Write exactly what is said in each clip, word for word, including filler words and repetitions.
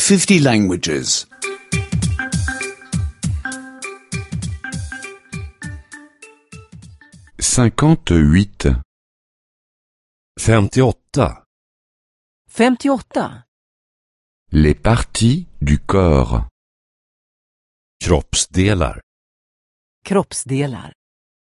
fifty languages. cinquante-huit. femtioåtta. femtioåtta. Les parties du corps. Kroppsdelar. Kroppsdelar.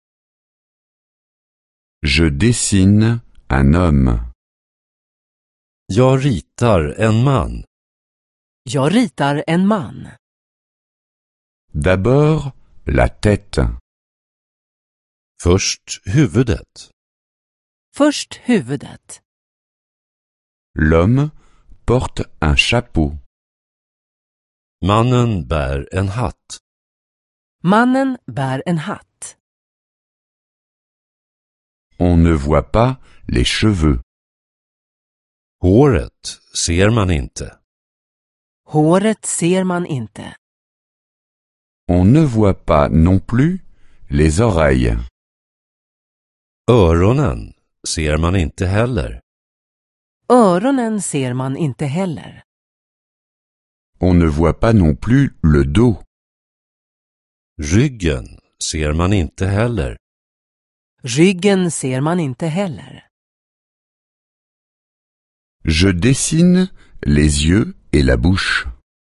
Je dessine un homme. Jag ritar en man. Jag ritar en man. D'abord, la tête. Först huvudet. Först huvudet. L'homme porte un chapeau. Mannen bär en hatt. Mannen bär en hatt. On ne voit pas les cheveux. Håret ser man inte. Håret ser man inte. On ne voit pas non plus les oreilles. Öronen ser man inte heller. Öronen ser man inte heller. On ne voit pas non plus le dos. Ryggen ser man inte heller. Ryggen ser man inte heller. Je dessine les yeux et la bouche.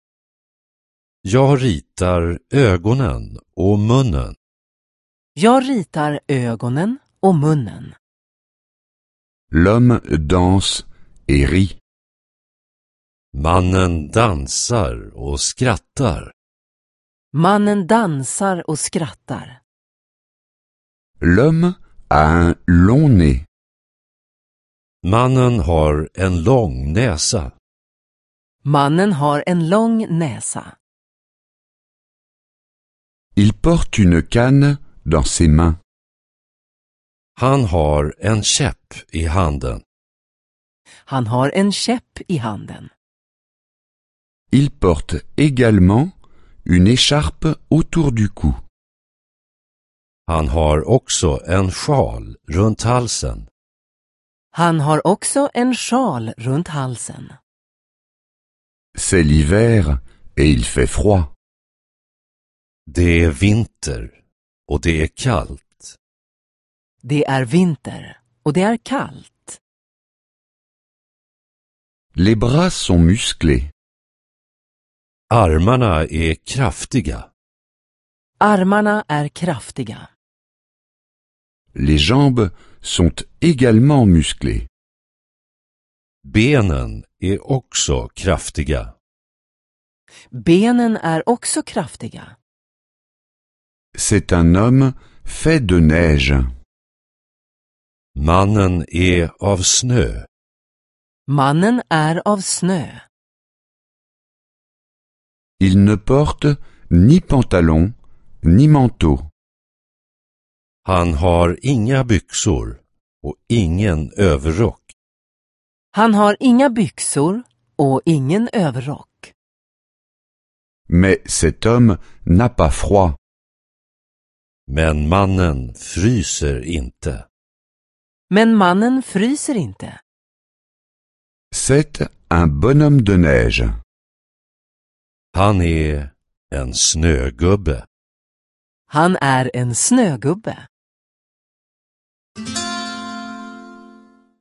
Jag ritar ögonen och munnen. Jag ritar ögonen och munnen. L'homme danse et rit. Mannen dansar och skrattar. Mannen dansar och skrattar. L'homme a un long nez. Mannen har en lång näsa. Mannen har en lång näsa. Il porte une canne dans ses mains. Han har en käpp i handen. Han har en käpp i handen. Il porte également une écharpe autour du cou. Han har också en sjal runt halsen. Han har också en sjal runt halsen. C'est l'hiver et il fait froid. Det är vinter och det är kallt. Det är vinter och det är kallt. Les bras sont musclés. Armarna är kraftiga. Armarna är kraftiga. Les jambes sont également musclées. Benen är också kraftiga. Benen är också kraftiga. C'est un homme fait de neige. Mannen är av snö. Mannen är av snö. Il ne porte ni pantalon ni manteau. Han har inga byxor och ingen överrock. Han har inga byxor och ingen överrock. Mais cet homme n'a pas froid. Men mannen fryser inte. Men mannen fryser inte. C'est un bonhomme de neige. Han är en snögubbe. Han är en snögubbe.